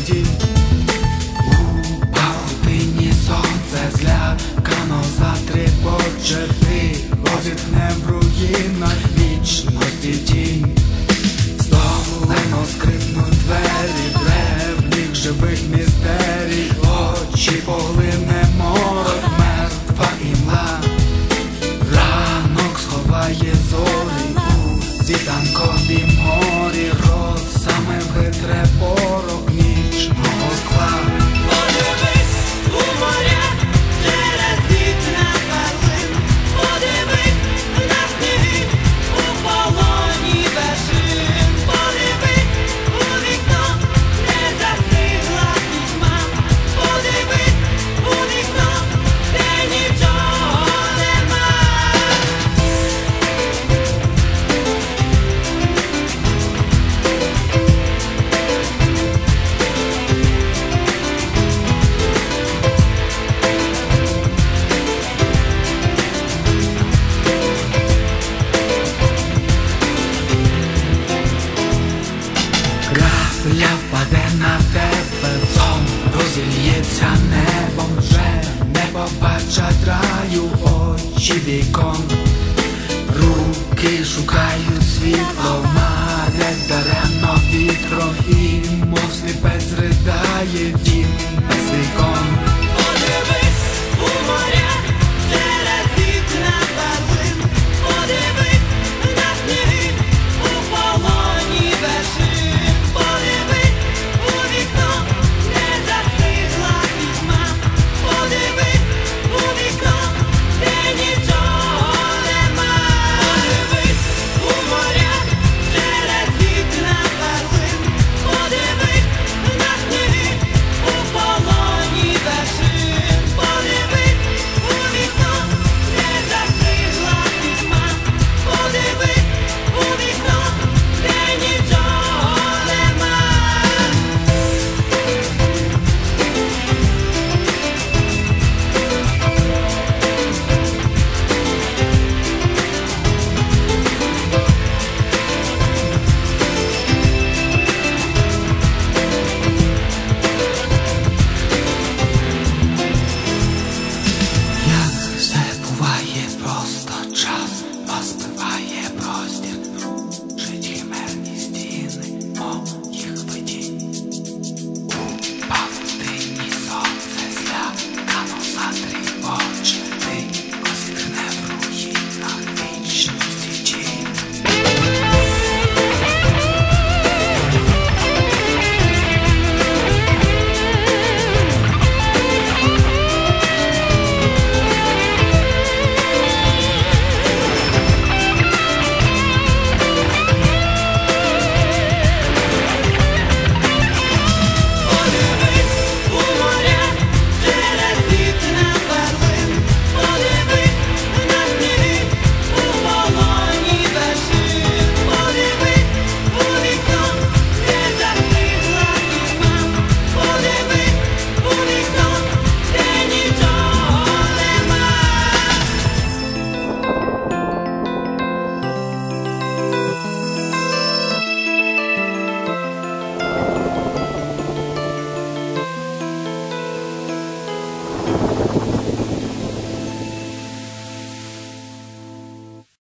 дім. У павутині сонце злякано затріпоче, ти позітхне в руїнах вічності тінь. Здолено скрипнуть двері древніх живих містерій, очі поглине морок, мертва імла. Ранок сховає зорі у світанковім морі, росами витре порох нічного скла. Подивись у моря через вікна перлин, подивись на сніги у полоні вершин, подивись у вікно, де застигла пітьма, подивись у вікно, де нічого нема. Крапля впаде на тебе, сон розільється небом, вже не побачать раю очі вікон. Руки шукають світло, марять даремно вітром, і мов сліпець ридає дім без вікон.